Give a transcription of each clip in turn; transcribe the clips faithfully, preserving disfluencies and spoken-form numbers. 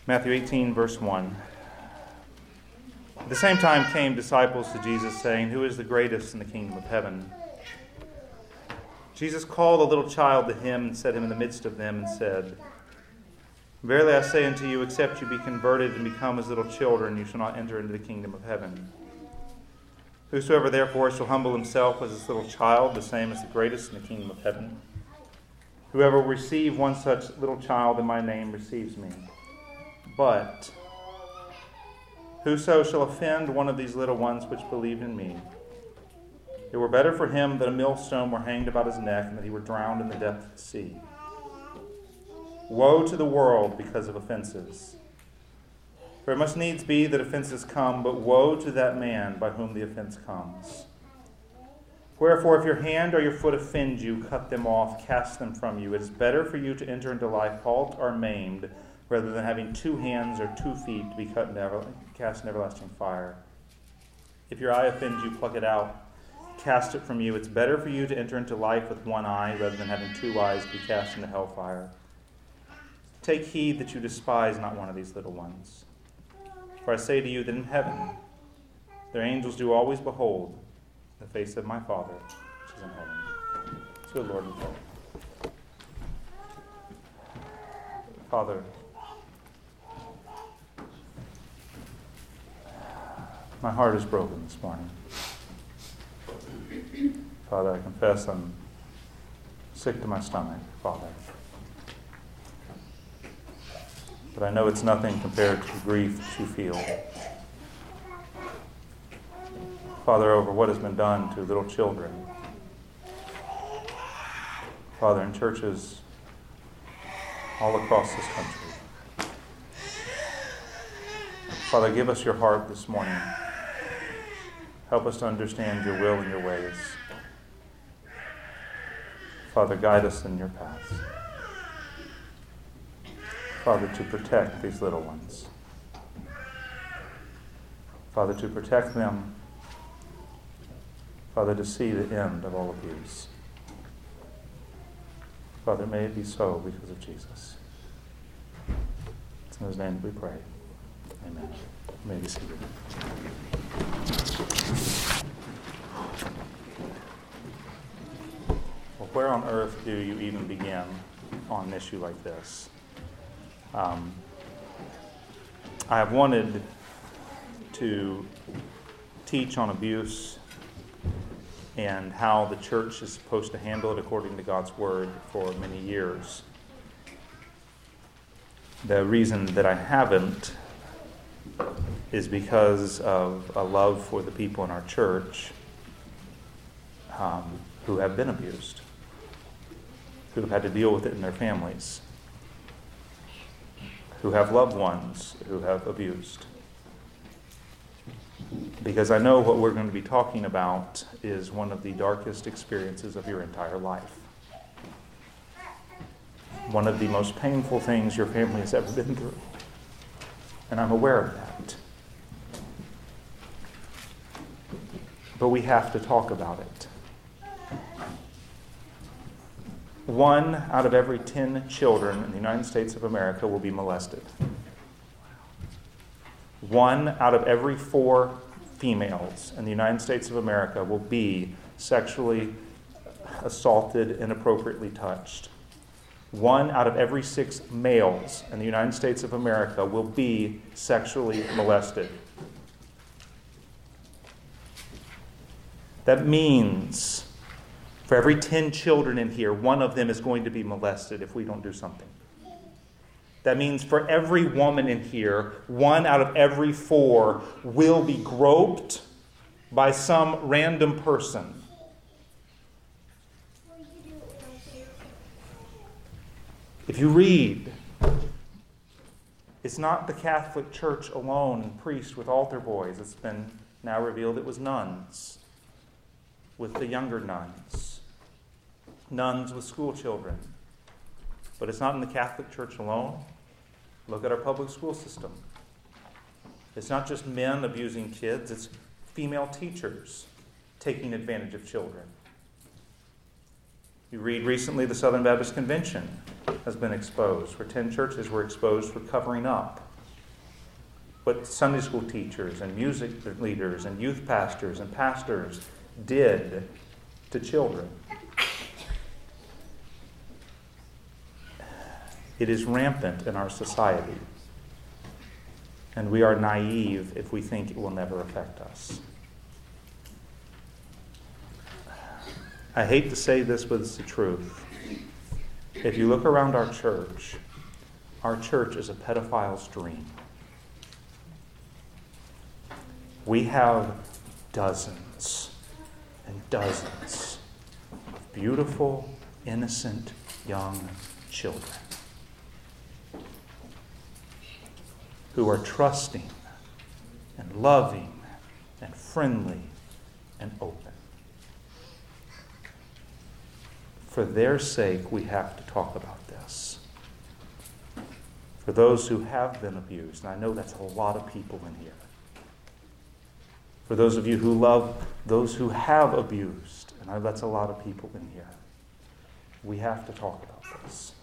Matthew eighteen, verse one. At the same time came disciples to Jesus, saying, "Who is the greatest in the kingdom of heaven?" Jesus called a little child to him and set him in the midst of them and said, "Verily I say unto you, except you be converted and become as little children, you shall not enter into the kingdom of heaven. Whosoever therefore shall humble himself as this little child, the same is the greatest in the kingdom of heaven. Whoever will receive one such little child in my name receives me. But whoso shall offend one of these little ones which believe in me, it were better for him that a millstone were hanged about his neck and that he were drowned in the depth of the sea. Woe to the world because of offenses. For it must needs be that offenses come, but woe to that man by whom the offense comes. Wherefore, if your hand or your foot offend you, cut them off, cast them from you. It is better for you to enter into life halt or maimed, rather than having two hands or two feet to be cut in ever, cast in everlasting fire. If your eye offends you, pluck it out, cast it from you. It's better for you to enter into life with one eye, rather than having two eyes to be cast into hellfire. Take heed that you despise not one of these little ones. For I say to you that in heaven their angels do always behold the face of my Father which is in heaven." So, Lord and Father. Father, my heart is broken this morning. Father, I confess I'm sick to my stomach, Father. But I know it's nothing compared to the grief that you feel. Father, over what has been done to little children. Father, in churches all across this country. Father, give us your heart this morning. Help us to understand your will and your ways. Father, guide us in your paths. Father, to protect these little ones. Father, to protect them. Father, to see the end of all abuse. Father, may it be so because of Jesus. It's in his name we pray. Amen. You may be seated. Well, where on earth do you even begin on an issue like this? Um, I have wanted to teach on abuse and how the church is supposed to handle it according to God's word for many years. The reason that I haven't is because of a love for the people in our church um, who have been abused, who have had to deal with it in their families, who have loved ones who have abused. Because I know what we're going to be talking about is one of the darkest experiences of your entire life. One of the most painful things your family has ever been through. And I'm aware of that. But we have to talk about it. One out of every ten children in the United States of America will be molested. One out of every four females in the United States of America will be sexually assaulted, inappropriately touched. One out of every six males in the United States of America will be sexually molested. That means for every ten children in here, one of them is going to be molested if we don't do something. That means for every woman in here, one out of every four will be groped by some random person. If you read, it's not the Catholic Church alone and priests with altar boys. It's been now revealed it was nuns with the younger nuns, nuns with school children. But it's not in the Catholic Church alone. Look at our public school system. It's not just men abusing kids, it's female teachers taking advantage of children. You read recently the Southern Baptist Convention has been exposed, where ten churches were exposed for covering up what Sunday school teachers and music leaders and youth pastors and pastors did to children. It is rampant in our society, and we are naive if we think it will never affect us. I hate to say this, but it's the truth. If you look around our church, our church is a pedophile's dream. We have dozens and dozens of beautiful, innocent, young children who are trusting and loving and friendly and open. For their sake, we have to talk about this. For those who have been abused, and I know that's a lot of people in here. For those of you who love those who have abused, and I know that's a lot of people in here. We have to talk about this.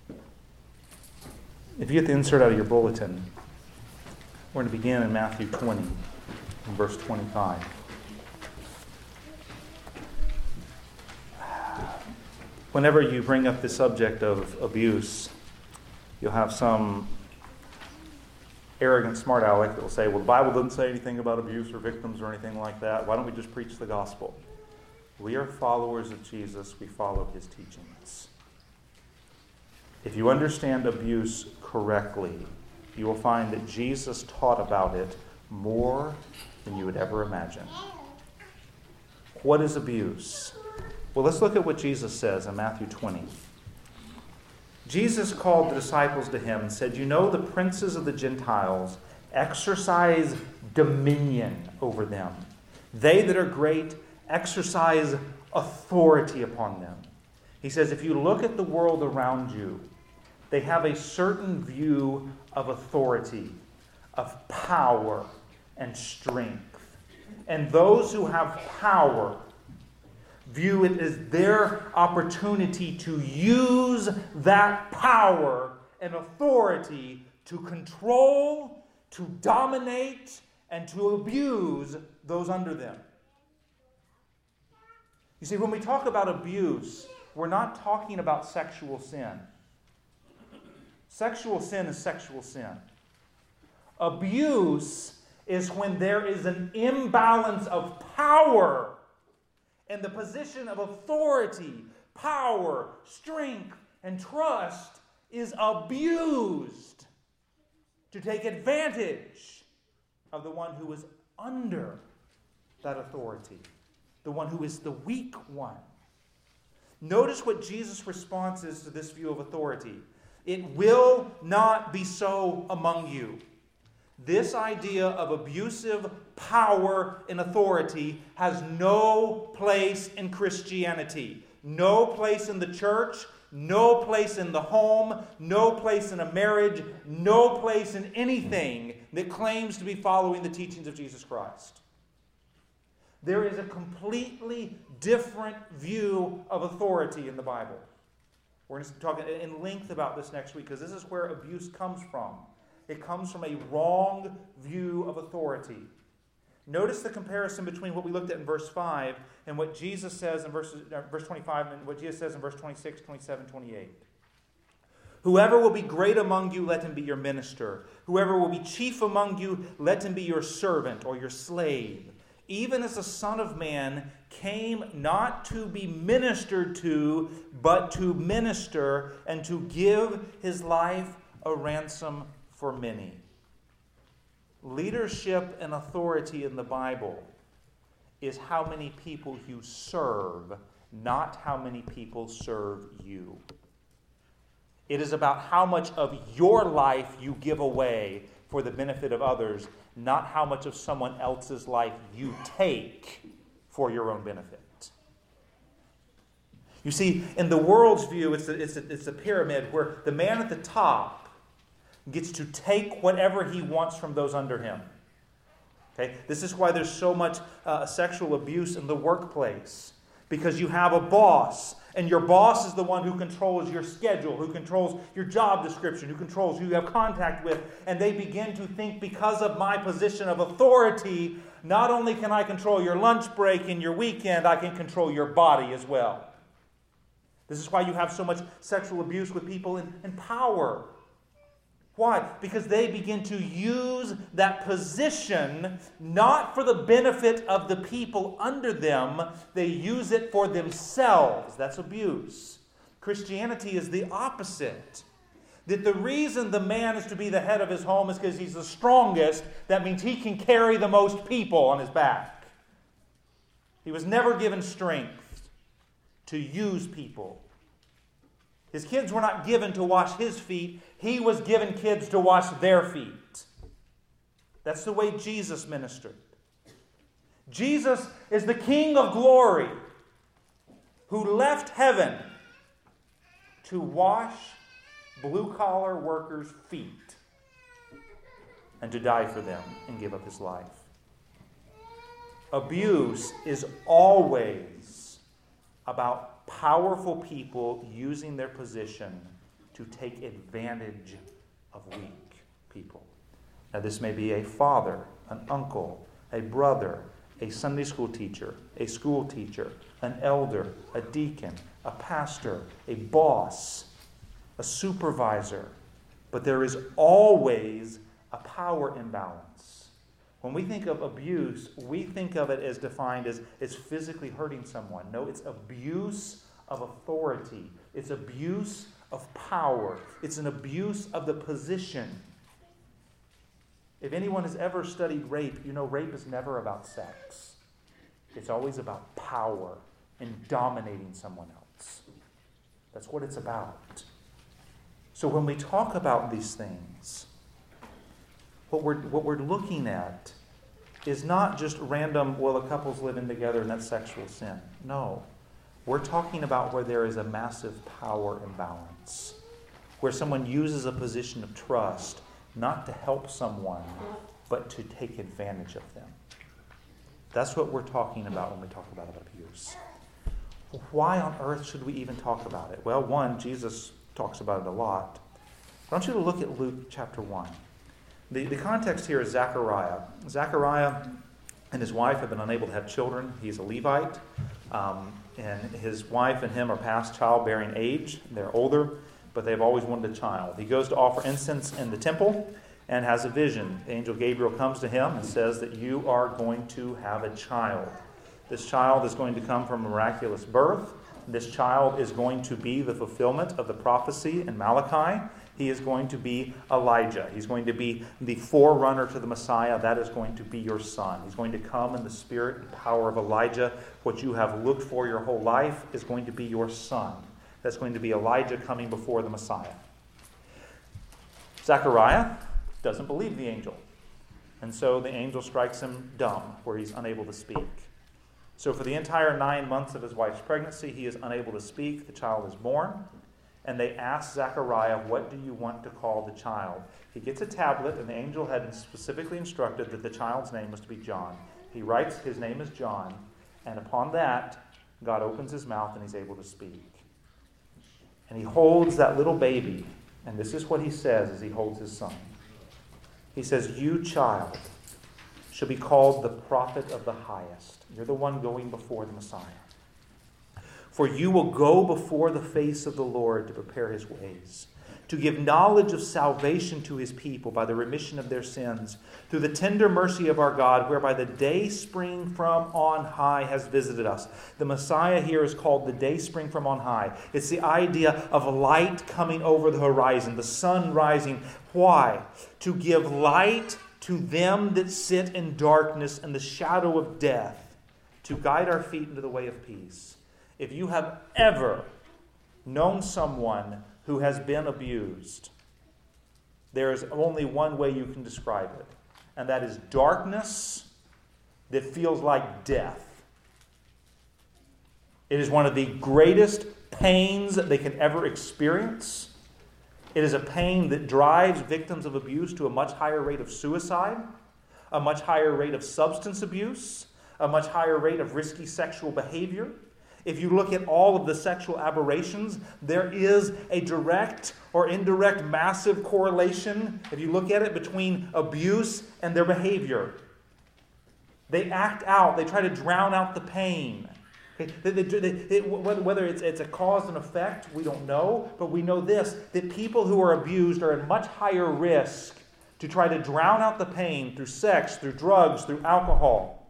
If you get the insert out of your bulletin, we're going to begin in Matthew twenty, in verse twenty-five. Whenever you bring up the subject of abuse, you'll have some arrogant smart aleck that will say, well, the Bible doesn't say anything about abuse or victims or anything like that. Why don't we just preach the gospel? We are followers of Jesus. We follow his teachings. If you understand abuse correctly, you will find that Jesus taught about it more than you would ever imagine. What is abuse? Well, let's look at what Jesus says in Matthew twenty. Jesus called the disciples to him and said, you know, the princes of the Gentiles exercise dominion over them. They that are great exercise authority upon them. He says, if you look at the world around you, they have a certain view of authority, of power and strength. And those who have power view it as their opportunity to use that power and authority to control, to dominate, and to abuse those under them. You see, when we talk about abuse, we're not talking about sexual sin. Sexual sin is sexual sin. Abuse is when there is an imbalance of power and the position of authority, power, strength, and trust is abused to take advantage of the one who is under that authority, the one who is the weak one. Notice what Jesus' response is to this view of authority. It will not be so among you. This idea of abusive power and authority has no place in Christianity, no place in the church, no place in the home, no place in a marriage, no place in anything that claims to be following the teachings of Jesus Christ. There is a completely different view of authority in the Bible. We're going to talk in length about this next week because this is where abuse comes from. It comes from a wrong view of authority. Notice the comparison between what we looked at in verse five and what Jesus says in verse, uh, verse twenty-five and what Jesus says in verse twenty-six, twenty-seven, twenty-eight. Whoever will be great among you, let him be your minister. Whoever will be chief among you, let him be your servant or your slave. Even as the Son of Man came not to be ministered to, but to minister and to give his life a ransom for many. Leadership and authority in the Bible is how many people you serve, not how many people serve you. It is about how much of your life you give away for the benefit of others, not how much of someone else's life you take for your own benefit. You see, in the world's view, it's a, it's a, it's a pyramid where the man at the top gets to take whatever he wants from those under him. Okay? This is why there's so much uh, sexual abuse in the workplace. because you have a boss, and your boss is the one who controls your schedule, who controls your job description, who controls who you have contact with, and they begin to think, because of my position of authority, not only can I control your lunch break and your weekend, I can control your body as well. This is why you have so much sexual abuse with people in, in power. Why? Because they begin to use that position not for the benefit of the people under them. They use it for themselves. That's abuse. Christianity is the opposite. That the reason the man is to be the head of his home is because he's the strongest. That means he can carry the most people on his back. He was never given strength to use people. His kids were not given to wash his feet. He was given kids to wash their feet. That's the way Jesus ministered. Jesus is the King of glory who left heaven to wash blue-collar workers' feet and to die for them and give up his life. Abuse is always about powerful people using their position to take advantage of weak people. Now, this may be a father, an uncle, a brother, a Sunday school teacher, a school teacher, an elder, a deacon, a pastor, a boss, a supervisor. But there is always a power imbalance. When we think of abuse, we think of it as defined as, as physically hurting someone. No, it's abuse of authority. It's abuse of power. It's an abuse of the position. If anyone has ever studied rape, you know rape is never about sex. It's always about power and dominating someone else. That's what it's about. So when we talk about these things, what we're, what we're looking at is not just random, well, a couple's living together and that's sexual sin. No. We're talking about where there is a massive power imbalance, where someone uses a position of trust not to help someone, but to take advantage of them. That's what we're talking about when we talk about abuse. Why on earth should we even talk about it? Well, one, Jesus talks about it a lot. I want you to look at Luke chapter one. The, the context here is Zechariah. Zechariah and his wife have been unable to have children. He's a Levite. Um, and his wife and him are past childbearing age. They're older, but they've always wanted a child. He goes to offer incense in the temple and has a vision. The angel Gabriel comes to him and says that you are going to have a child. This child is going to come from a miraculous birth. This child is going to be the fulfillment of the prophecy in Malachi. He is going to be Elijah. He's going to be the forerunner to the Messiah. That is going to be your son. He's going to come in the spirit and power of Elijah. What you have looked for your whole life is going to be your son. That's going to be Elijah coming before the Messiah. Zechariah doesn't believe the angel. And so the angel strikes him dumb, where he's unable to speak. So for the entire nine months of his wife's pregnancy, he is unable to speak. The child is born. And they ask Zechariah, what do you want to call the child? He gets a tablet, and the angel had specifically instructed that the child's name was to be John. He writes, his name is John. And upon that, God opens his mouth and he's able to speak. And he holds that little baby. And this is what he says as he holds his son. He says, you, child, shall be called the prophet of the highest. You're the one going before the Messiah. For you will go before the face of the Lord to prepare his ways, to give knowledge of salvation to his people by the remission of their sins, through the tender mercy of our God, whereby the day spring from on high has visited us. The Messiah here is called the day spring from on high. It's the idea of light coming over the horizon, the sun rising. Why? To give light to them that sit in darkness and the shadow of death, to guide our feet into the way of peace. If you have ever known someone who has been abused, there is only one way you can describe it, and that is darkness that feels like death. It is one of the greatest pains that they can ever experience. It is a pain that drives victims of abuse to a much higher rate of suicide, a much higher rate of substance abuse, a much higher rate of risky sexual behavior. If you look at all of the sexual aberrations, there is a direct or indirect massive correlation, if you look at it, between abuse and their behavior. They act out. They try to drown out the pain. Okay? They, they, they, they, whether it's, it's a cause and effect, we don't know. But we know this, that people who are abused are at much higher risk to try to drown out the pain through sex, through drugs, through alcohol,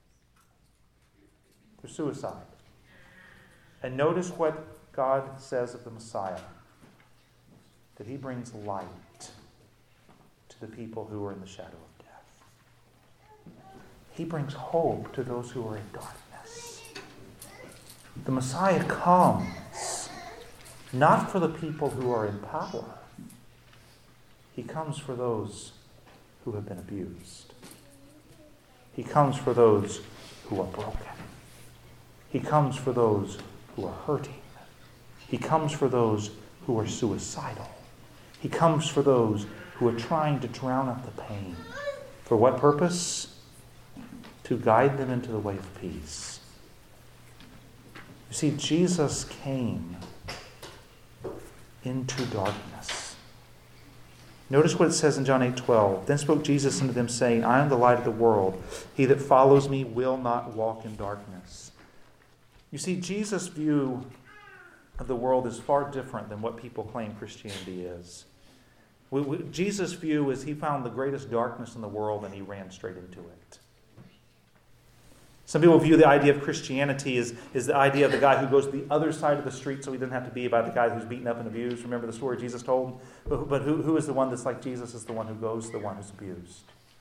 through suicide. And notice what God says of the Messiah. That he brings light to the people who are in the shadow of death. He brings hope to those who are in darkness. The Messiah comes not for the people who are in power. He comes for those who have been abused. He comes for those who are broken. He comes for those who are hurting. He comes for those who are suicidal. He comes for those who are trying to drown out the pain. For what purpose? To guide them into the way of peace. You see, Jesus came into darkness. Notice what it says in John eight twelve. Then spoke Jesus unto them, saying, I am the light of the world. He that follows me will not walk in darkness. You see, Jesus' view of the world is far different than what people claim Christianity is. We, we, Jesus' view is he found the greatest darkness in the world and he ran straight into it. Some people view the idea of Christianity as, as the idea of the guy who goes to the other side of the street so he doesn't have to be about the guy who's beaten up and abused. Remember the story Jesus told? But, but who, who is the one that's like Jesus is the one who goes to the one who's abused.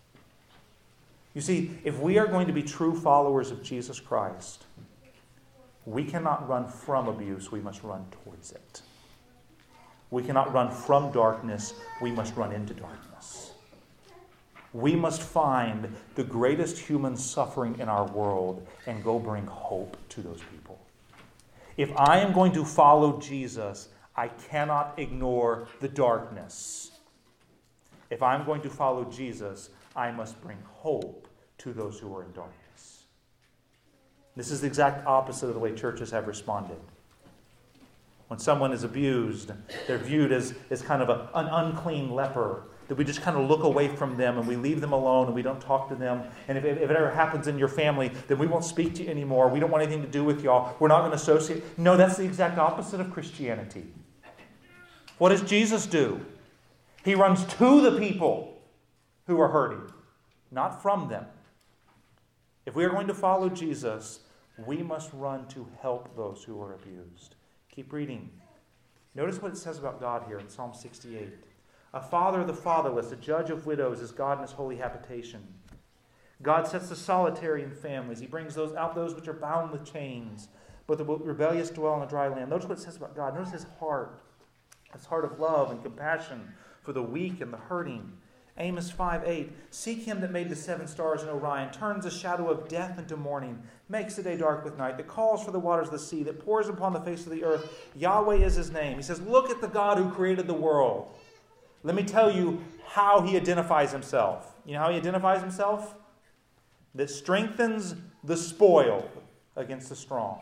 You see, if we are going to be true followers of Jesus Christ, we cannot run from abuse, we must run towards it. We cannot run from darkness, we must run into darkness. We must find the greatest human suffering in our world and go bring hope to those people. If I am going to follow Jesus, I cannot ignore the darkness. If I'm going to follow Jesus, I must bring hope to those who are in darkness. This is the exact opposite of the way churches have responded. When someone is abused, they're viewed as, as kind of a, an unclean leper, that we just kind of look away from them and we leave them alone and we don't talk to them. And if, if it ever happens in your family, then we won't speak to you anymore. We don't want anything to do with y'all. We're not going to associate. No, that's the exact opposite of Christianity. What does Jesus do? He runs to the people who are hurting, not from them. If we are going to follow Jesus, we must run to help those who are abused. Keep reading. Notice what it says about God here in Psalm sixty-eight. A father of the fatherless, a judge of widows, is God in his holy habitation. God sets the solitary in families. He brings those out those which are bound with chains, but the rebellious dwell on a dry land. Notice what it says about God. Notice his heart. His heart of love and compassion for the weak and the hurting. Amos five eight. Seek him that made the seven stars in Orion, turns the shadow of death into morning, makes the day dark with night, that calls for the waters of the sea, that pours upon the face of the earth. Yahweh is his name. He says, look at the God who created the world. Let me tell you how he identifies himself. You know how he identifies himself? That strengthens the spoiled against the strong.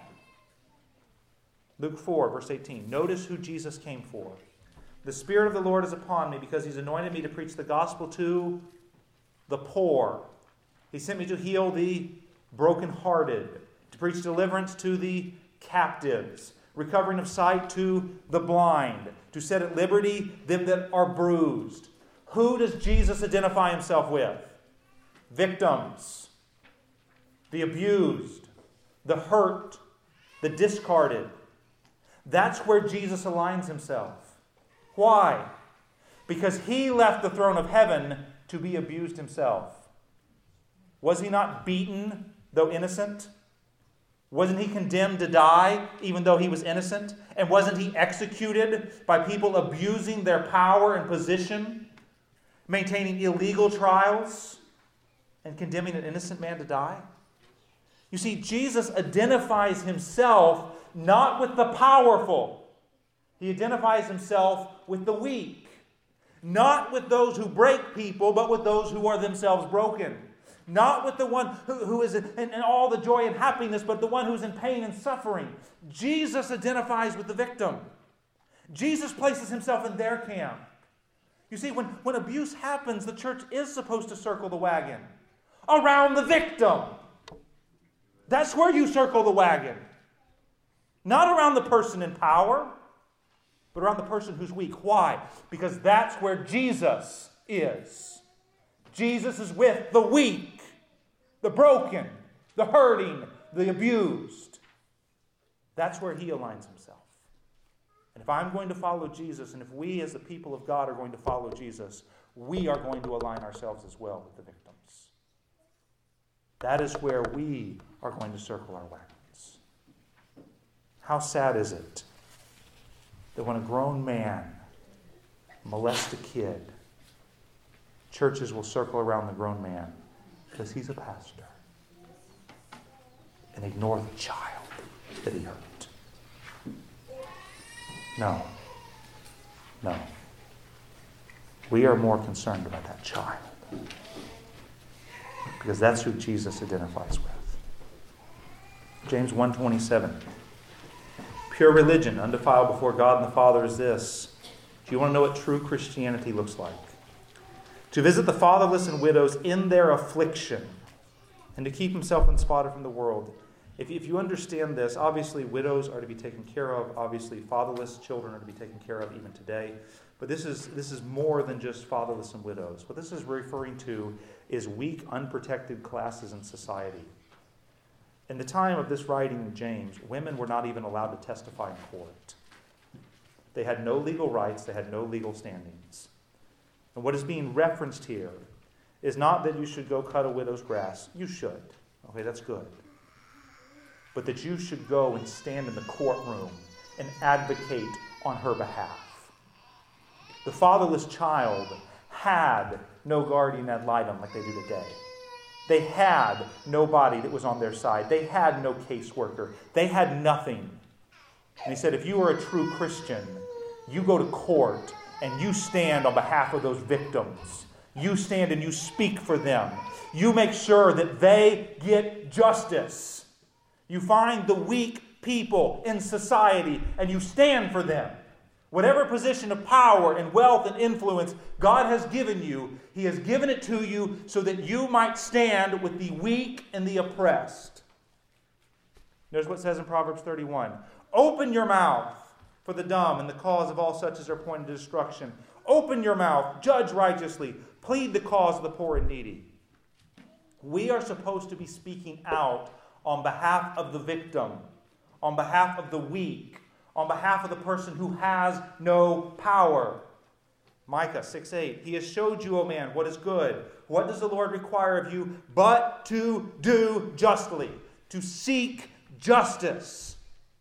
Luke four, verse eighteen. Notice who Jesus came for. The Spirit of the Lord is upon me because he's anointed me to preach the gospel to the poor. He sent me to heal the brokenhearted, to preach deliverance to the captives, recovering of sight to the blind, to set at liberty them that are bruised. Who does Jesus identify himself with? Victims, the abused, the hurt, the discarded. That's where Jesus aligns himself. Why? Because he left the throne of heaven to be abused himself. Was he not beaten, though innocent? Wasn't he condemned to die, even though he was innocent? And wasn't he executed by people abusing their power and position, maintaining illegal trials, and condemning an innocent man to die? You see, Jesus identifies himself not with the powerful. He identifies himself with the weak. Not with those who break people, but with those who are themselves broken. Not with the one who, who is in, in all the joy and happiness, but the one who's in pain and suffering. Jesus identifies with the victim. Jesus places himself in their camp. You see, when, when abuse happens, the church is supposed to circle the wagon around the victim. That's where you circle the wagon. Not around the person in power, but around the person who's weak. Why? Because that's where Jesus is. Jesus is with the weak, the broken, the hurting, the abused. That's where he aligns himself. And if I'm going to follow Jesus, and if we as the people of God are going to follow Jesus, we are going to align ourselves as well with the victims. That is where we are going to circle our wagons. How sad is it that when a grown man molests a kid, churches will circle around the grown man because he's a pastor and ignore the child that he hurt? No. No. We are more concerned about that child because that's who Jesus identifies with. James one twenty-seven. Pure religion, undefiled before God and the Father, is this. Do you want to know what true Christianity looks like? To visit the fatherless and widows in their affliction, and to keep himself unspotted from the world. If, if you understand this, obviously widows are to be taken care of. Obviously fatherless children are to be taken care of even today. But this is, this is more than just fatherless and widows. What this is referring to is weak, unprotected classes in society. In the time of this writing in James, women were not even allowed to testify in court. They had no legal rights. They had no legal standings. And what is being referenced here is not that you should go cut a widow's grass. You should. Okay, that's good. But that you should go and stand in the courtroom and advocate on her behalf. The fatherless child had no guardian ad litem like they do today. They had nobody that was on their side. They had no caseworker. They had nothing. And he said, if you are a true Christian, you go to court and you stand on behalf of those victims. You stand and you speak for them. You make sure that they get justice. You find the weak people in society and you stand for them. Whatever position of power and wealth and influence God has given you, He has given it to you so that you might stand with the weak and the oppressed. Notice what it says in Proverbs thirty-one. Open your mouth for the dumb and the cause of all such as are pointed to destruction. Open your mouth, judge righteously, plead the cause of the poor and needy. We are supposed to be speaking out on behalf of the victim, on behalf of the weak, on behalf of the person who has no power. Micah six eight. He has showed you, O man, what is good. What does the Lord require of you? But to do justly, to seek justice.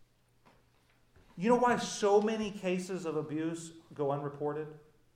You know why so many cases of abuse go unreported?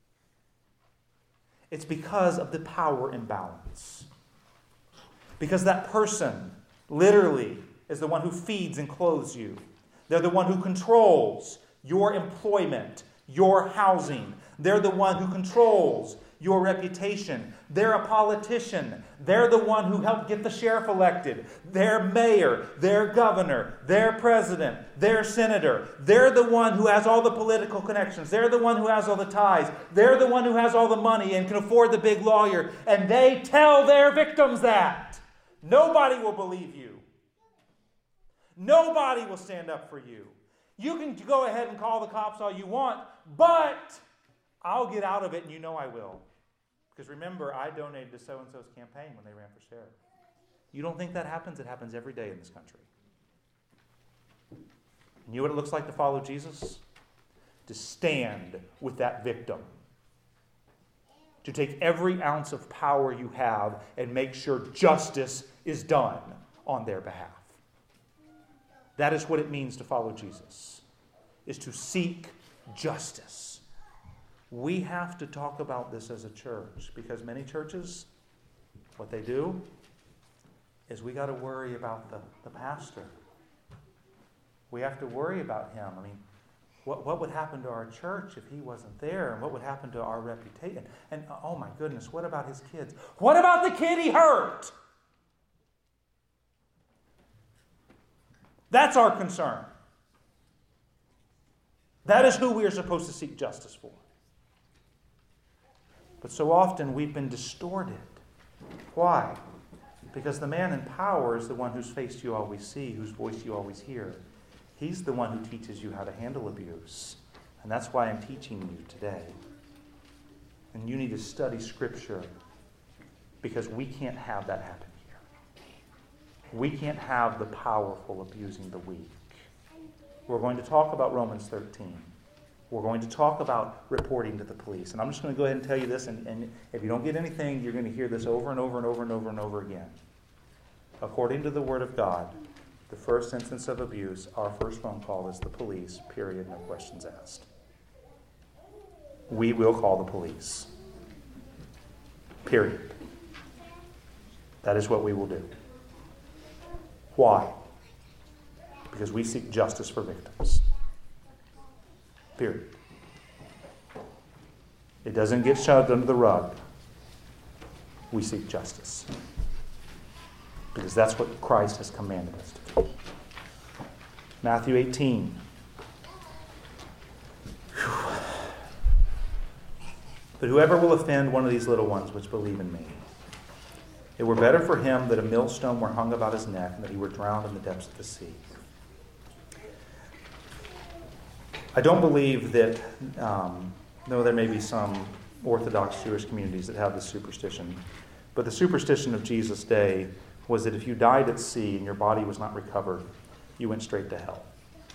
It's because of the power imbalance. Because that person literally is the one who feeds and clothes you. They're the one who controls your employment, your housing. They're the one who controls your reputation. They're a politician. They're the one who helped get the sheriff elected. Their mayor, their governor, their president, their senator. They're the one who has all the political connections. They're the one who has all the ties. They're the one who has all the money and can afford the big lawyer. And they tell their victims that. Nobody will believe you. Nobody will stand up for you. You can go ahead and call the cops all you want, but I'll get out of it and you know I will. Because remember, I donated to so-and-so's campaign when they ran for sheriff. You don't think that happens? It happens every day in this country. And you know what it looks like to follow Jesus? To stand with that victim. To take every ounce of power you have and make sure justice is done on their behalf. That is what it means to follow Jesus, is to seek justice. We have to talk about this as a church because many churches, what they do is we got to worry about the, the pastor. We have to worry about him. I mean, What, what would happen to our church if he wasn't there? And what would happen to our reputation? And oh my goodness, what about his kids? What about the kid he hurt? That's our concern. That is who we are supposed to seek justice for. But so often we've been distorted. Why? Because the man in power is the one whose face you always see, whose voice you always hear. He's the one who teaches you how to handle abuse. And that's why I'm teaching you today. And you need to study Scripture, because we can't have that happen here. We can't have the powerful abusing the weak. We're going to talk about Romans thirteen. We're going to talk about reporting to the police. And I'm just going to go ahead and tell you this, and, and if you don't get anything, you're going to hear this over and over and over and over and over again. According to the Word of God, the first instance of abuse, our first phone call is the police, period, no questions asked. We will call the police. Period. That is what we will do. Why? Because we seek justice for victims. Period. It doesn't get shoved under the rug. We seek justice. Because that's what Christ has commanded us to do. Matthew eighteen. Whew. But whoever will offend one of these little ones which believe in me, it were better for him that a millstone were hung about his neck and that he were drowned in the depths of the sea. I don't believe that, um, though there may be some Orthodox Jewish communities that have this superstition, but the superstition of Jesus' day was that if you died at sea and your body was not recovered, you went straight to hell.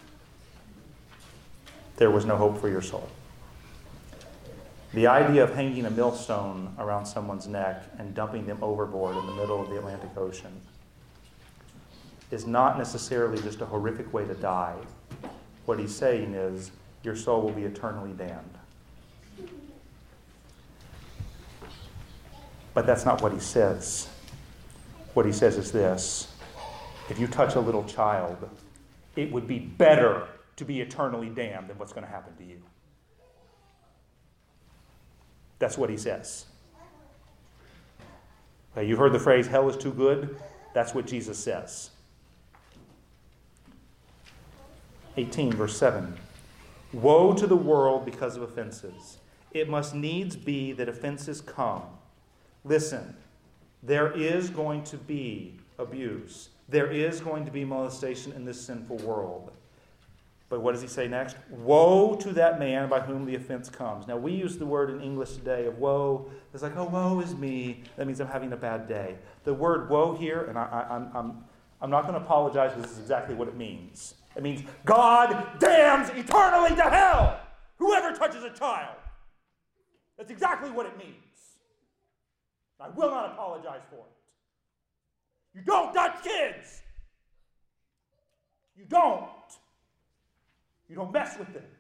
There was no hope for your soul. The idea of hanging a millstone around someone's neck and dumping them overboard in the middle of the Atlantic Ocean is not necessarily just a horrific way to die. What he's saying is, your soul will be eternally damned. But that's not what he says. What he says is this: if you touch a little child, it would be better to be eternally damned than what's going to happen to you. That's what he says. Okay, you've heard the phrase, hell is too good? That's what Jesus says. eighteen, verse seven. Woe to the world because of offenses. It must needs be that offenses come. Listen, there is going to be abuse. There is going to be molestation in this sinful world. But what does he say next? Woe to that man by whom the offense comes. Now, we use the word in English today of woe. It's like, oh, woe is me. That means I'm having a bad day. The word woe here, and I, I, I'm, I'm, I'm not going to apologize, because this is exactly what it means. It means God damns eternally to hell whoever touches a child. That's exactly what it means. I will not apologize for it. You don't touch kids. You don't. You don't mess with them.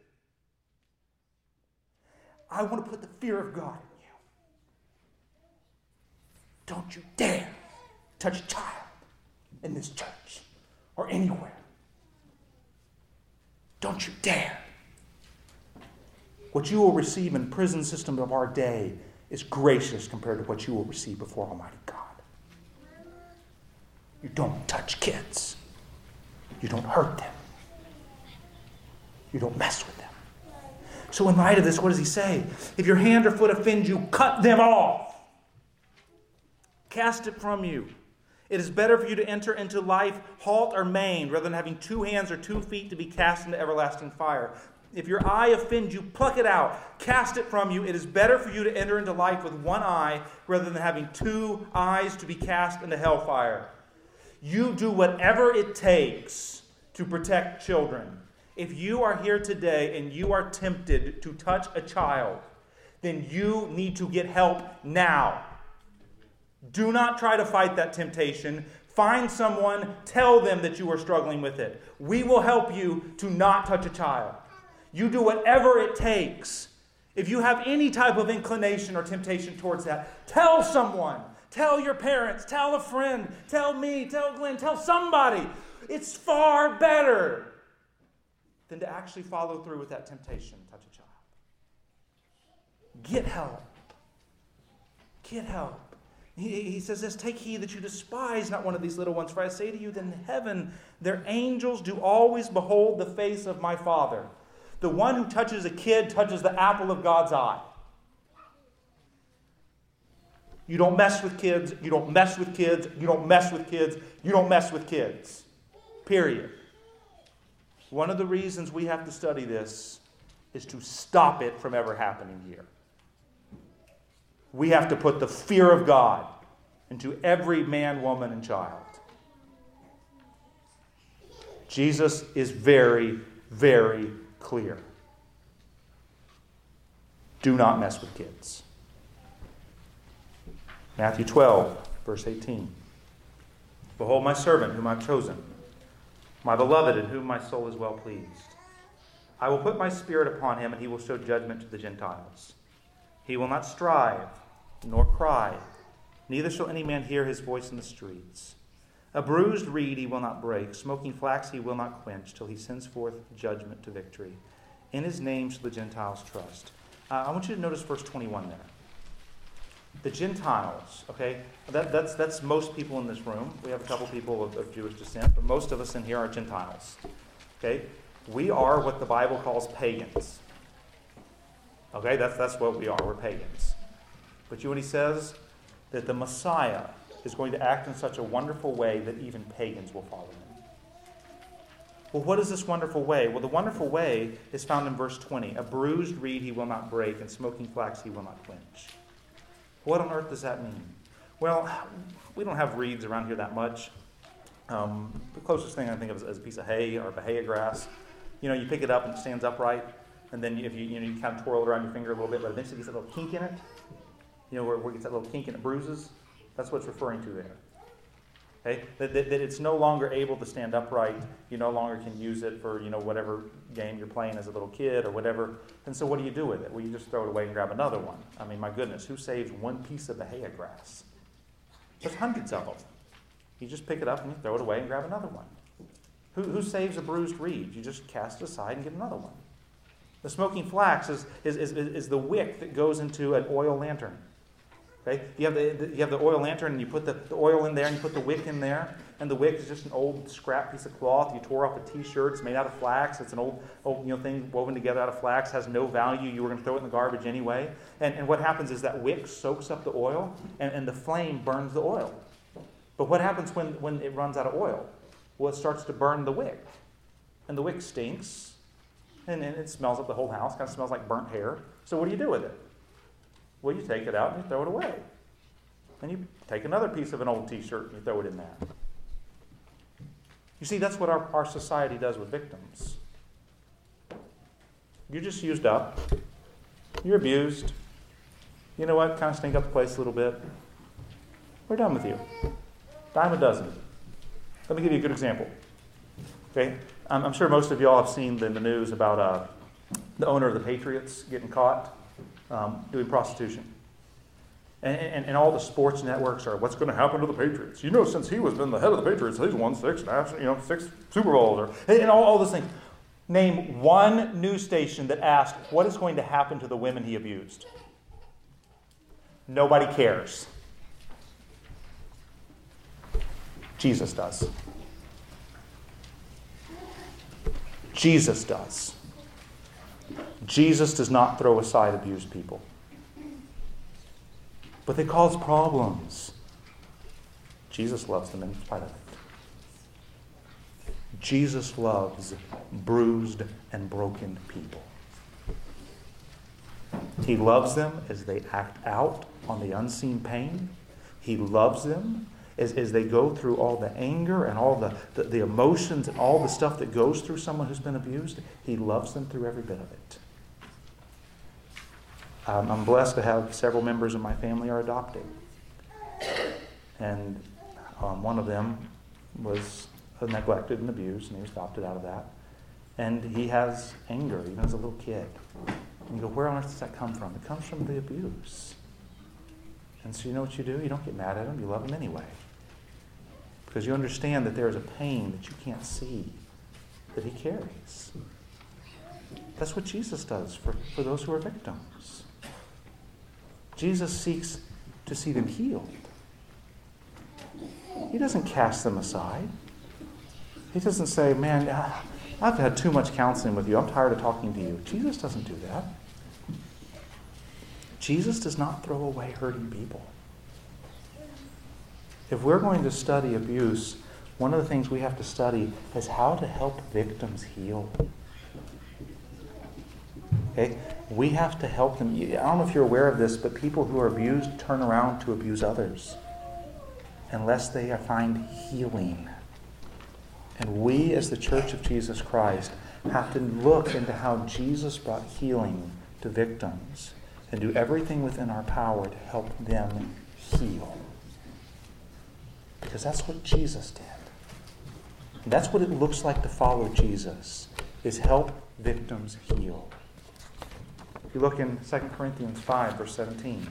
I want to put the fear of God in you. Don't you dare touch a child in this church or anywhere. Don't you dare. What you will receive in the prison system of our day is gracious compared to what you will receive before Almighty God. You don't touch kids. You don't hurt them. You don't mess with them. So in light of this, what does he say? If your hand or foot offends you, cut them off. Cast it from you. It is better for you to enter into life halt or maimed rather than having two hands or two feet to be cast into everlasting fire. If your eye offends you, pluck it out. Cast it from you. It is better for you to enter into life with one eye rather than having two eyes to be cast into hellfire. You do whatever it takes to protect children. If you are here today and you are tempted to touch a child, then you need to get help now. Do not try to fight that temptation. Find someone, tell them that you are struggling with it. We will help you to not touch a child. You do whatever it takes. If you have any type of inclination or temptation towards that, tell someone. Tell your parents. Tell a friend. Tell me. Tell Glenn. Tell somebody. It's far better than to actually follow through with that temptation, touch a child. Get help. Get help. He, he says this, take heed that you despise not one of these little ones, for I say to you that in heaven their angels do always behold the face of my Father. The one who touches a kid touches the apple of God's eye. You don't mess with kids, you don't mess with kids, you don't mess with kids, you don't mess with kids. Period. One of the reasons we have to study this is to stop it from ever happening here. We have to put the fear of God into every man, woman, and child. Jesus is very, very clear. Do not mess with kids. Matthew twelve, verse eighteen. Behold my servant whom I have chosen, my beloved in whom my soul is well pleased. I will put my spirit upon him, and he will show judgment to the Gentiles. He will not strive, nor cry, neither shall any man hear his voice in the streets. A bruised reed he will not break, smoking flax he will not quench, till he sends forth judgment to victory. In his name shall the Gentiles trust. Uh, I want you to notice verse twenty-one there. The Gentiles, okay, that, that's, that's most people in this room. We have a couple people of, of Jewish descent, but most of us in here are Gentiles. Okay? We are what the Bible calls pagans. Okay, that's, that's what we are. We're pagans. But you know what he says? That the Messiah is going to act in such a wonderful way that even pagans will follow him. Well, what is this wonderful way? Well, the wonderful way is found in verse twenty. A bruised reed he will not break, and smoking flax he will not quench. What on earth does that mean? Well, we don't have reeds around here that much. Um, the closest thing I think of is, is a piece of hay or bahia grass. You know, you pick it up and it stands upright, and then if you you know you kind of twirl it around your finger a little bit, but eventually it gets a little kink in it. You know, where, where it gets that little kink and it bruises. That's what it's referring to there. Okay? That, that, that it's no longer able to stand upright. You no longer can use it for, you know, whatever game you're playing as a little kid or whatever. And so what do you do with it? Well, you just throw it away and grab another one. I mean, my goodness, who saves one piece of bahia grass? There's hundreds of them. You just pick it up and you throw it away and grab another one. Who, who saves a bruised reed? You just cast it aside and get another one. The smoking flax is, is, is, is the wick that goes into an oil lantern. Okay? You have the, the you have the oil lantern, and you put the, the oil in there, and you put the wick in there, and the wick is just an old scrap piece of cloth. You tore off a T-shirt. It's made out of flax. It's an old, old you know thing woven together out of flax. Has no value. You were going to throw it in the garbage anyway. And, and what happens is that wick soaks up the oil, and, and the flame burns the oil. But what happens when, when it runs out of oil? Well, it starts to burn the wick, and the wick stinks, and, and it smells up the whole house. Kind of smells like burnt hair. So what do you do with it? Well, you take it out and you throw it away. And you take another piece of an old T-shirt and you throw it in there. You see, that's what our, our society does with victims. You're just used up. You're abused. You know what? Kind of stink up the place a little bit. We're done with you. Dime a dozen. Let me give you a good example. Okay? I'm, I'm sure most of you all have seen the, the news about uh, the owner of the Patriots getting caught Um, doing prostitution. And, and, and all the sports networks are, what's going to happen to the Patriots? You know, since he was been the head of the Patriots, he's won six national, you know, six Super Bowls, or, and all, all those things. Name one news station that asked, what is going to happen to the women he abused? Nobody cares. Jesus does. Jesus does. Jesus does not throw aside abused people. But they cause problems. Jesus loves them in spite of it. Jesus loves bruised and broken people. He loves them as they act out on the unseen pain. He loves them as, as they go through all the anger and all the, the, the emotions and all the stuff that goes through someone who's been abused. He loves them through every bit of it. Um, I'm blessed to have several members of my family are adopted. And um, one of them was neglected and abused, and he was adopted out of that. And he has anger, even as a little kid. And you go, where on earth does that come from? It comes from the abuse. And so you know what you do? You don't get mad at him. You love him anyway. Because you understand that there is a pain that you can't see that he carries. That's what Jesus does for, for those who are victims. Jesus seeks to see them healed. He doesn't cast them aside. He doesn't say, man, I've had too much counseling with you. I'm tired of talking to you. Jesus doesn't do that. Jesus does not throw away hurting people. If we're going to study abuse, one of the things we have to study is how to help victims heal. Okay? We have to help them. I don't know if you're aware of this, but people who are abused turn around to abuse others unless they find healing. And we, as the Church of Jesus Christ, have to look into how Jesus brought healing to victims and do everything within our power to help them heal. Because that's what Jesus did. And that's what it looks like to follow Jesus, is help victims heal. If you look in Second Corinthians five, verse seventeen.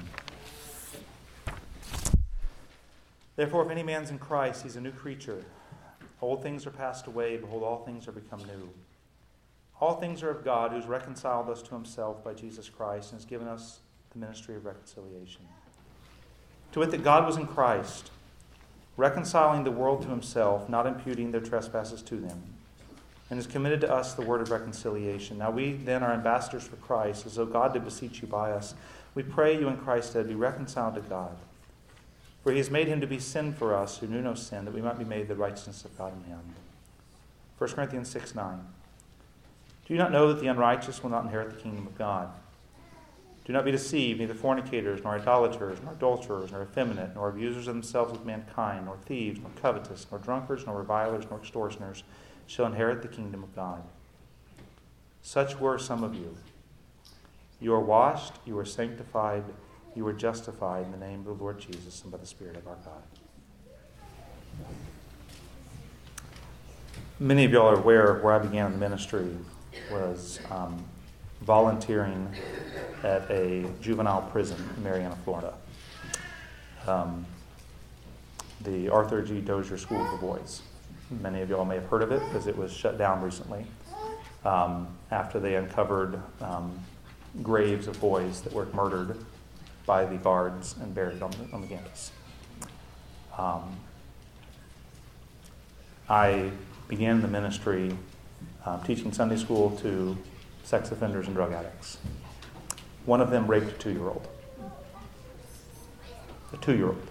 Therefore, if any man's in Christ, he's a new creature. Old things are passed away, behold, all things are become new. All things are of God, who's reconciled us to himself by Jesus Christ and has given us the ministry of reconciliation. To wit, that God was in Christ, reconciling the world to himself, not imputing their trespasses to them, and has committed to us the word of reconciliation. Now we then are ambassadors for Christ, as though God did beseech you by us. We pray you in Christ's stead be reconciled to God. For he has made him to be sin for us, who knew no sin, that we might be made the righteousness of God in him. First Corinthians six nine. Do you not know that the unrighteous will not inherit the kingdom of God? Do not be deceived, neither fornicators, nor idolaters, nor adulterers, nor effeminate, nor abusers of themselves with mankind, nor thieves, nor covetous, nor drunkards, nor revilers, nor extortioners shall inherit the kingdom of God. Such were some of you. You are washed, you are sanctified, you are justified in the name of the Lord Jesus and by the Spirit of our God. Many of y'all are aware of where I began in the ministry was um, volunteering at a juvenile prison in Marianna, Florida. Um, the Arthur G. Dozier School for Boys. Many of y'all may have heard of it because it was shut down recently um, after they uncovered um, graves of boys that were murdered by the guards and buried on the, on the campus. Um, I began the ministry um, teaching Sunday school to sex offenders and drug addicts. One of them raped a two-year-old. A two-year-old.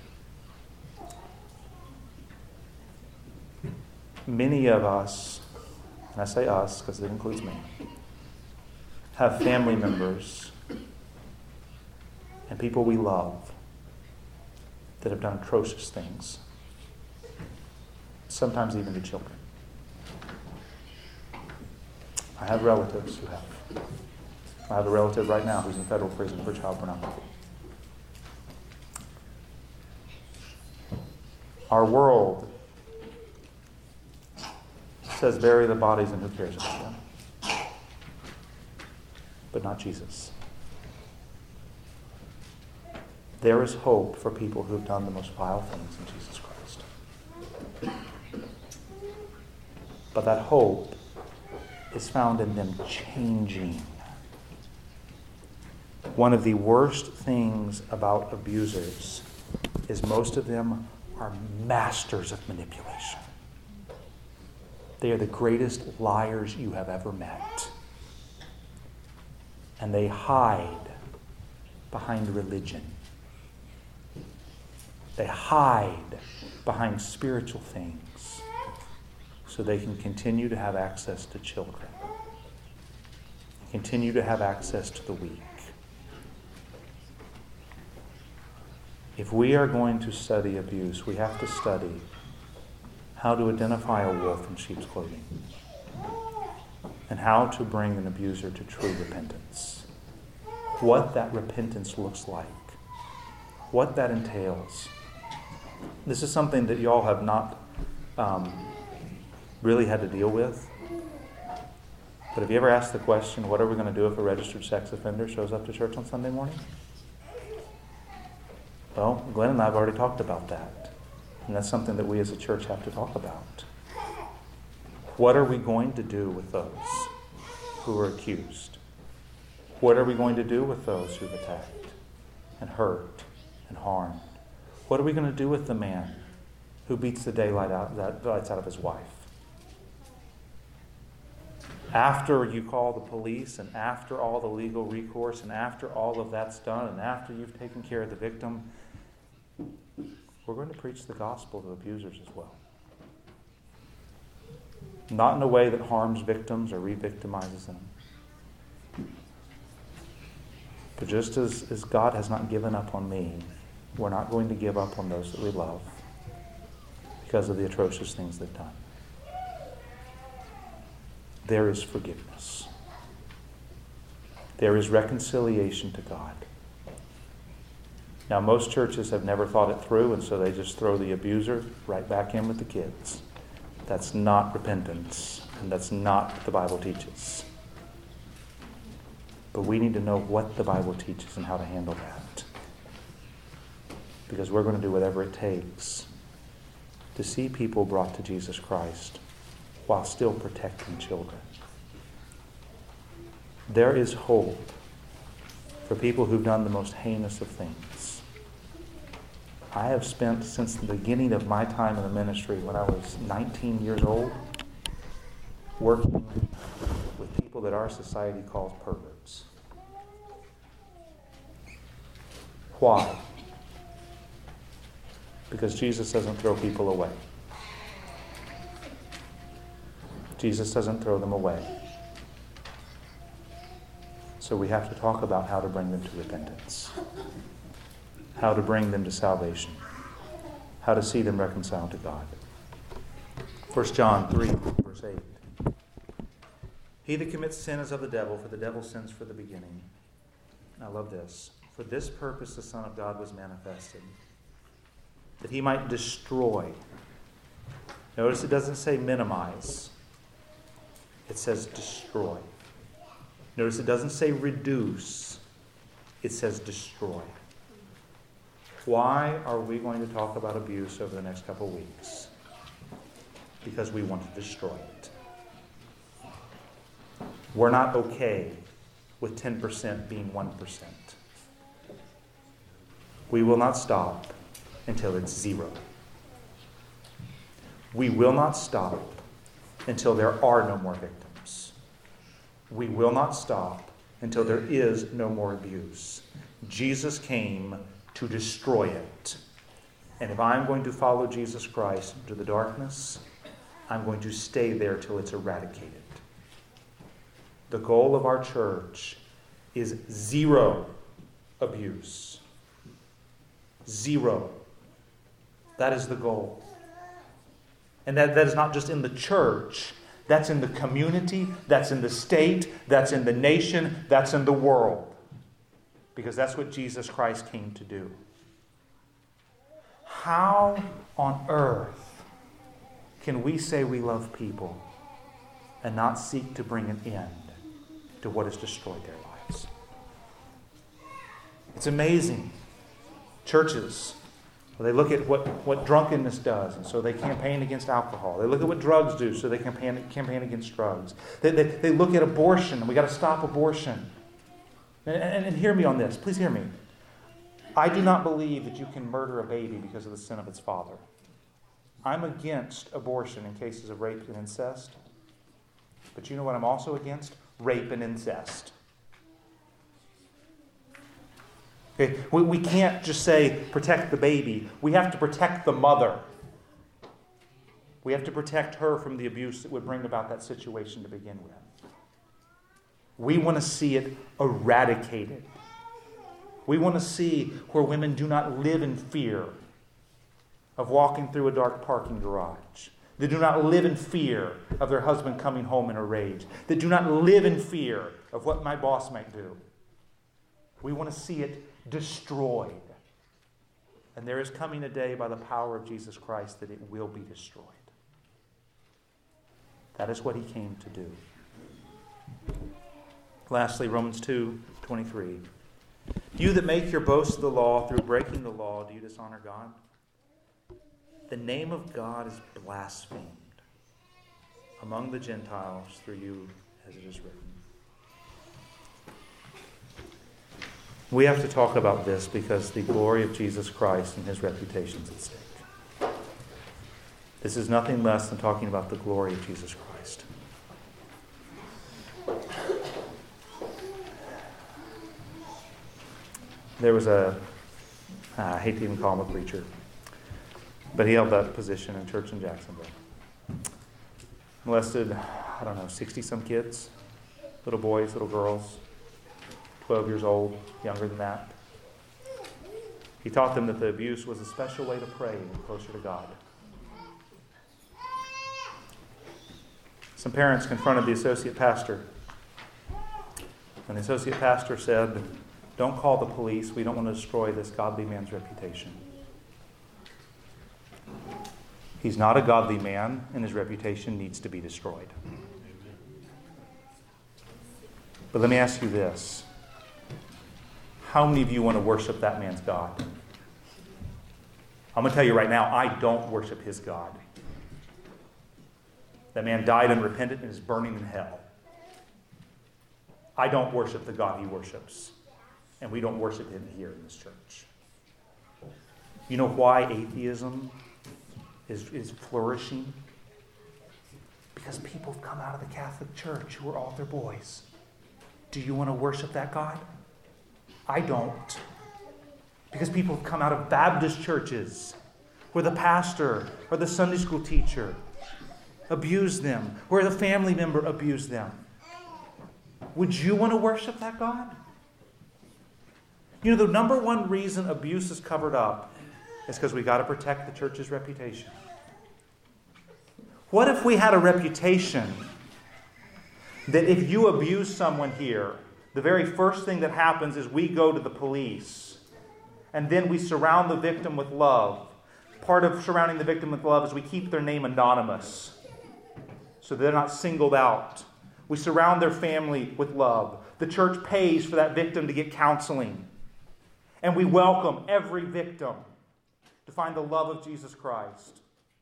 Many of us, and I say us because it includes me, have family members and people we love that have done atrocious things, sometimes even to children. I have relatives who have. I have a relative right now who's in federal prison for child pornography. Our world says bury the bodies and who cares about them? But not Jesus. There is hope for people who have done the most vile things in Jesus Christ. But that hope is found in them changing. One of the worst things about abusers is most of them are masters of manipulation. They are the greatest liars you have ever met. And they hide behind religion. They hide behind spiritual things so they can continue to have access to children, continue to have access to the weak. If we are going to study abuse, we have to study how to identify a wolf in sheep's clothing and how to bring an abuser to true repentance. What that repentance looks like, what that entails. This is something that y'all have not um, really had to deal with. But have you ever asked the question, what are we going to do if a registered sex offender shows up to church on Sunday morning? Well, Glenn and I have already talked about that. And that's something that we as a church have to talk about. What are we going to do with those? who are accused? What are we going to do with those who've attacked and hurt and harmed? What are we going to do with the man who beats the daylight out, lights out of his wife? After you call the police and after all the legal recourse and after all of that's done and after you've taken care of the victim, we're going to preach the gospel to abusers as well. Not in a way that harms victims or re-victimizes them. But just as, as God has not given up on me, we're not going to give up on those that we love because of the atrocious things they've done. There is forgiveness. There is reconciliation to God. Now, most churches have never thought it through, and so they just throw the abuser right back in with the kids. That's not repentance, and that's not what the Bible teaches. But we need to know what the Bible teaches and how to handle that. Because we're going to do whatever it takes to see people brought to Jesus Christ while still protecting children. There is hope for people who've done the most heinous of things. I have spent, since the beginning of my time in the ministry, when I was nineteen years old, working with people that our society calls perverts. Why? Because Jesus doesn't throw people away. Jesus doesn't throw them away. So we have to talk about how to bring them to repentance, how to bring them to salvation, how to see them reconciled to God. First John three, verse eight. He that commits sin is of the devil, for the devil sins from the beginning. I love this. For this purpose the Son of God was manifested, that he might destroy. Notice it doesn't say minimize. It says destroy. Notice it doesn't say reduce. It says destroy. Why are we going to talk about abuse over the next couple of weeks? Because we want to destroy it. We're not okay with ten percent being one percent. We will not stop until it's zero. We will not stop until there are no more victims. We will not stop until there is no more abuse. Jesus came to destroy it. And if I'm going to follow Jesus Christ into the darkness, I'm going to stay there till it's eradicated. The goal of our church is zero abuse. Zero. That is the goal. And that, that is not just in the church. That's in the community. That's in the state. That's in the nation. That's in the world. Because that's what Jesus Christ came to do. How on earth can we say we love people and not seek to bring an end to what has destroyed their lives? It's amazing. Churches, they look at what, what drunkenness does, and so they campaign against alcohol. They look at what drugs do, so they campaign, campaign against drugs. They, they, they look at abortion, and we got to stop abortion. And, and, and hear me on this. Please hear me. I do not believe that you can murder a baby because of the sin of its father. I'm against abortion in cases of rape and incest. But you know what I'm also against? Rape and incest. Okay, we, we can't just say protect the baby. We have to protect the mother. We have to protect her from the abuse that would bring about that situation to begin with. We want to see it eradicated. We want to see where women do not live in fear of walking through a dark parking garage. They do not live in fear of their husband coming home in a rage. They do not live in fear of what my boss might do. We want to see it destroyed. And there is coming a day by the power of Jesus Christ that it will be destroyed. That is what he came to do. Lastly, Romans two twenty-three. You that make your boast of the law through breaking the law, do you dishonor God? The name of God is blasphemed among the Gentiles through you, as it is written. We have to talk about this because the glory of Jesus Christ and his reputation is at stake. This is nothing less than talking about the glory of Jesus Christ. There was a, I hate to even call him a preacher, but he held that position in church in Jacksonville. Molested, I don't know, sixty-some kids, little boys, little girls, twelve years old, younger than that. He taught them that the abuse was a special way to pray and get closer to God. Some parents confronted the associate pastor, and the associate pastor said, "Don't call the police. We don't want to destroy this godly man's reputation." He's not a godly man, and his reputation needs to be destroyed. But let me ask you this. How many of you want to worship that man's God? I'm going to tell you right now, I don't worship his God. That man died unrepentant and is burning in hell. I don't worship the God he worships. And we don't worship him here in this church. You know why atheism is, is flourishing? Because people have come out of the Catholic Church who are altar boys. Do you want to worship that God? I don't. Because people have come out of Baptist churches where the pastor or the Sunday school teacher abused them, where the family member abused them. Would you want to worship that God? You know, the number one reason abuse is covered up is because we got to protect the church's reputation. What if we had a reputation that if you abuse someone here, the very first thing that happens is we go to the police and then we surround the victim with love. Part of surrounding the victim with love is we keep their name anonymous so they're not singled out. We surround their family with love. The church pays for that victim to get counseling. And we welcome every victim to find the love of Jesus Christ.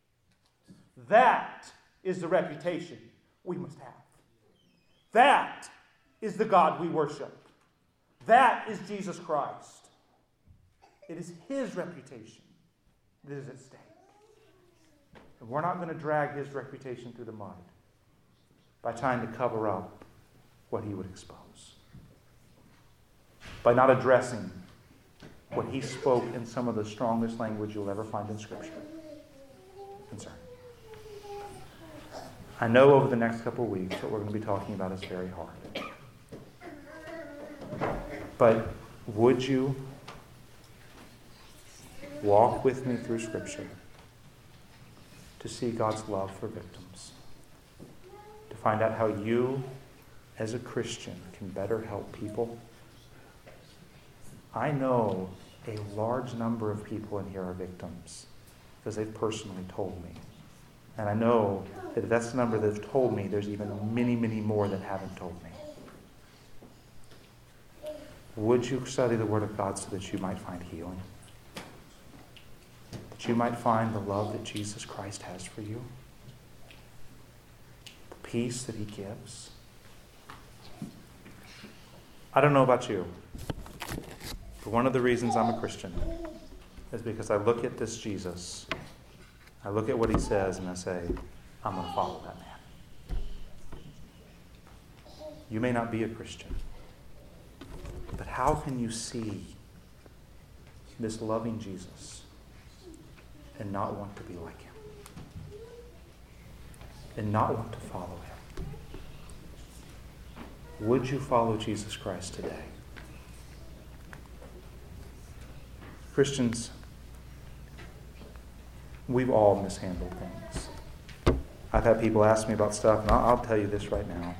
That is the reputation we must have. That is the God we worship. That is Jesus Christ. It is his reputation that is at stake. And we're not going to drag his reputation through the mud by trying to cover up what he would expose. By not addressing what he spoke in some of the strongest language you'll ever find in Scripture. Concern. I know over the next couple of weeks what we're going to be talking about is very hard. But would you walk with me through Scripture to see God's love for victims? To find out how you, as a Christian, can better help people? I know a large number of people in here are victims because they've personally told me. And I know that if that's the number that have told me, there's even many, many more that haven't told me. Would you study the Word of God so that you might find healing? That you might find the love that Jesus Christ has for you? The peace that he gives? I don't know about you, but one of the reasons I'm a Christian is because I look at this Jesus, I look at what he says, and I say, I'm going to follow that man. You may not be a Christian, but how can you see this loving Jesus and not want to be like him? And not want to follow him? Would you follow Jesus Christ today? Christians, we've all mishandled things. I've had people ask me about stuff, and I'll, I'll tell you this right now.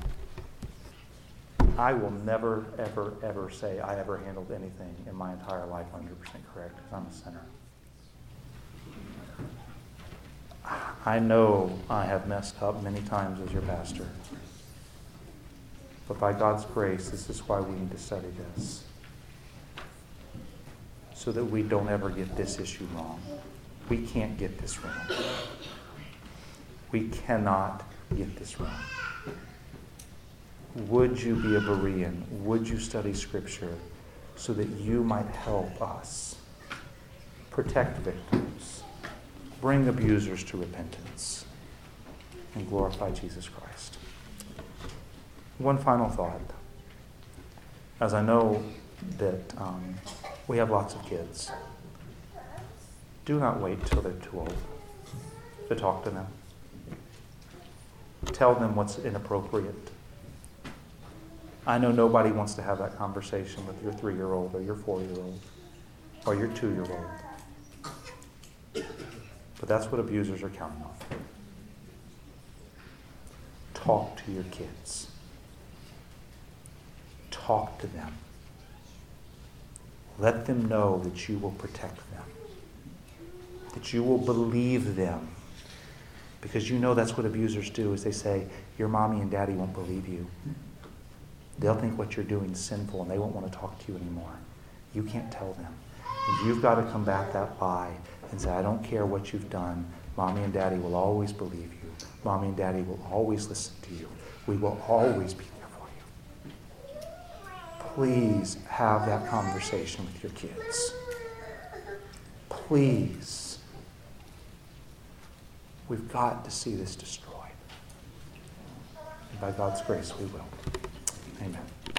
I will never, ever, ever say I ever handled anything in my entire life one hundred percent correct, because I'm a sinner. I know I have messed up many times as your pastor. But by God's grace, this is why we need to study this. So that we don't ever get this issue wrong. We can't get this wrong. We cannot get this wrong. Would you be a Berean? Would you study Scripture so that you might help us protect victims, bring abusers to repentance, and glorify Jesus Christ. One final thought. As I know that um, we have lots of kids, do not wait till they're too old to talk to them. Tell them what's inappropriate. I know nobody wants to have that conversation with your three-year-old or your four-year-old or your two-year-old. But that's what abusers are counting on. Talk to your kids. Talk to them. Let them know that you will protect them. That you will believe them. Because you know that's what abusers do, is they say, your mommy and daddy won't believe you. They'll think what you're doing is sinful and they won't want to talk to you anymore. You can't tell them. And you've got to combat that lie and say, I don't care what you've done. Mommy and daddy will always believe you. Mommy and daddy will always listen to you. We will always be there for you. Please have that conversation with your kids. Please. We've got to see this destroyed. And by God's grace, we will. Amen.